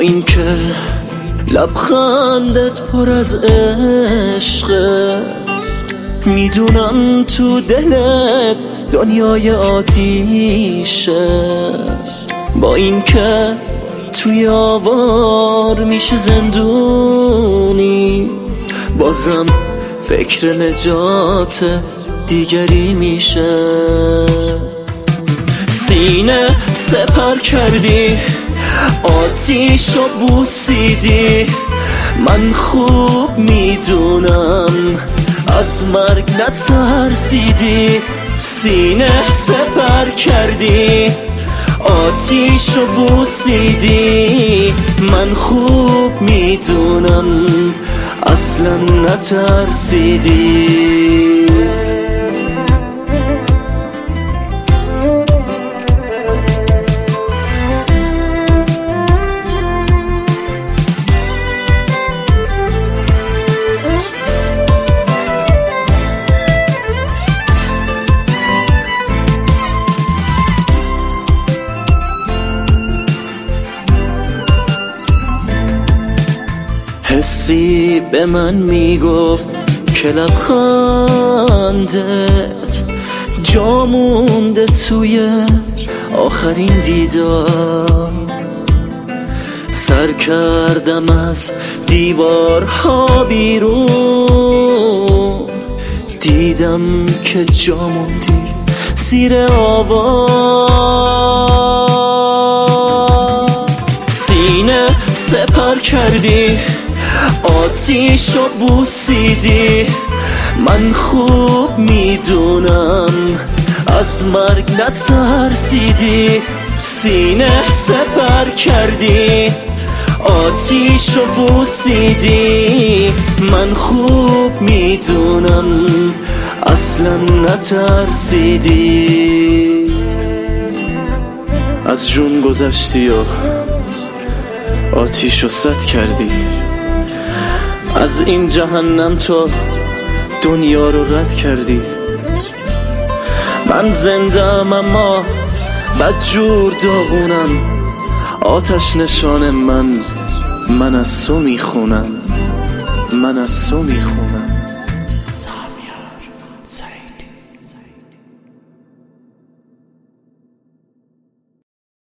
این که لبخندت پر از عشقه، میدونم تو دلت دنیای آتیشه. با این که توی آوار میشه زندونی، بازم فکر نجات دیگری میشه. سینه سپر کردی، آتیشو بوسیدی، من خوب میدونم از مرگ نترسیدی. سینه سپر کردی، آتیشو بوسیدی، من خوب میدونم اصلا نترسیدی. حسی به من میگفت که لبخندت جا مونده توی آخرین دیدار. سر کردم از دیوارها بیرون، دیدم که جا موندی زیر آوار. سینه سپر کردی، آتیشو بوسیدی، من خوب میدونم از مرگ نترسیدی. سینه سپر کردی، آتیشو بوسیدی، من خوب میدونم اصلا نترسیدی. از جون گذشتی و آتیشو سد کردی، از این جهنم تو دنیا رو رد کردی. من زندم اما بدجور داغونم، آتش نشان من از تو میخونم، من از تو میخونم.